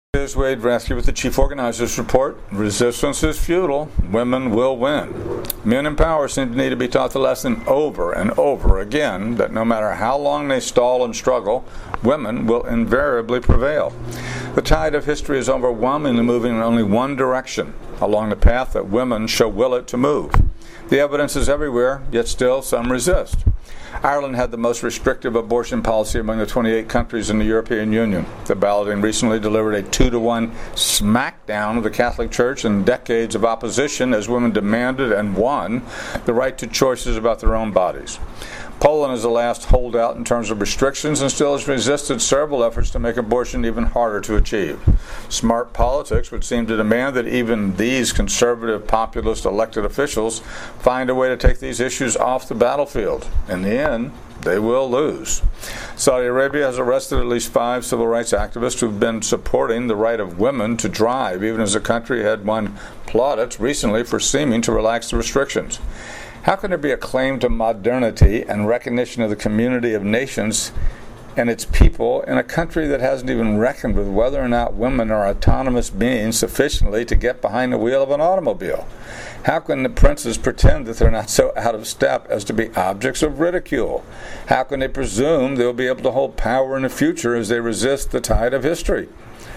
Here's Wade Rathke with the Chief Organizers Report. Resistance is futile. Women will win. Men in power seem to need to be taught the lesson over and over again that no matter how long they stall and struggle, women will invariably prevail. The tide of history is overwhelmingly moving in only one direction, along the path that women shall will it to move. The evidence is everywhere, yet still some resist. Ireland had the most restrictive abortion policy among the 28 countries in the European Union. The balloting recently delivered a 2-to-1 smackdown of the Catholic Church and decades of opposition as women demanded and won the right to choices about their own bodies. Poland is the last holdout in terms of restrictions and still has resisted several efforts to make abortion even harder to achieve. Smart politics would seem to demand that even these conservative, populist elected officials find a way to take these issues off the battlefield. In the end, they will lose. Saudi Arabia has arrested at least 5 civil rights activists who've been supporting the right of women to drive, even as the country had won plaudits recently for seeming to relax the restrictions. How can there be a claim to modernity and recognition of the community of nations and its people in a country that hasn't even reckoned with whether or not women are autonomous beings sufficiently to get behind the wheel of an automobile? How can the princes pretend that they're not so out of step as to be objects of ridicule? How can they presume they'll be able to hold power in the future as they resist the tide of history?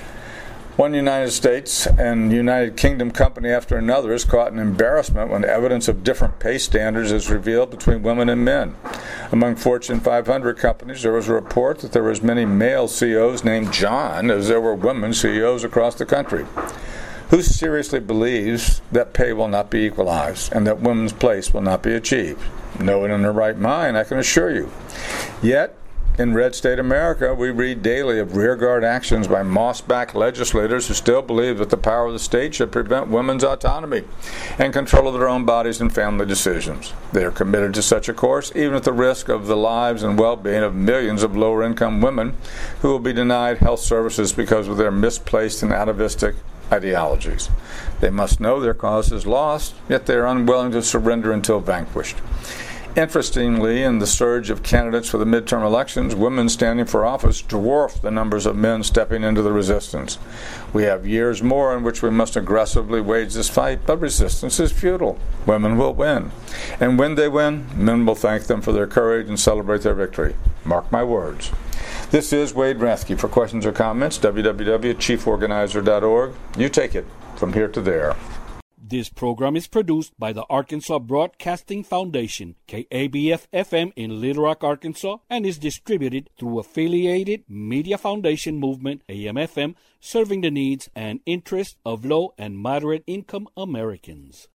One United States and United Kingdom company after another is caught in embarrassment when evidence of different pay standards is revealed between women and men. Among Fortune 500 companies, there was a report that there were as many male CEOs named John as there were women CEOs across the country. Who seriously believes that pay will not be equalized and that women's place will not be achieved? No one in their right mind, I can assure you. Yet, in Red State America, we read daily of rearguard actions by moss-backed legislators who still believe that the power of the state should prevent women's autonomy and control of their own bodies and family decisions. They are committed to such a course, even at the risk of the lives and well-being of millions of lower-income women who will be denied health services because of their misplaced and atavistic ideologies. They must know their cause is lost, yet they are unwilling to surrender until vanquished. Interestingly, in the surge of candidates for the midterm elections, women standing for office dwarf the numbers of men stepping into the resistance. We have years more in which we must aggressively wage this fight, but resistance is futile. Women will win. And when they win, men will thank them for their courage and celebrate their victory. Mark my words. This is Wade Rathke. For questions or comments, www.chieforganizer.org. You take it from here to there. This program is produced by the Arkansas Broadcasting Foundation, KABF-FM in Little Rock, Arkansas, and is distributed through Affiliated Media Foundation Movement, AM-FM, serving the needs and interests of low and moderate income Americans.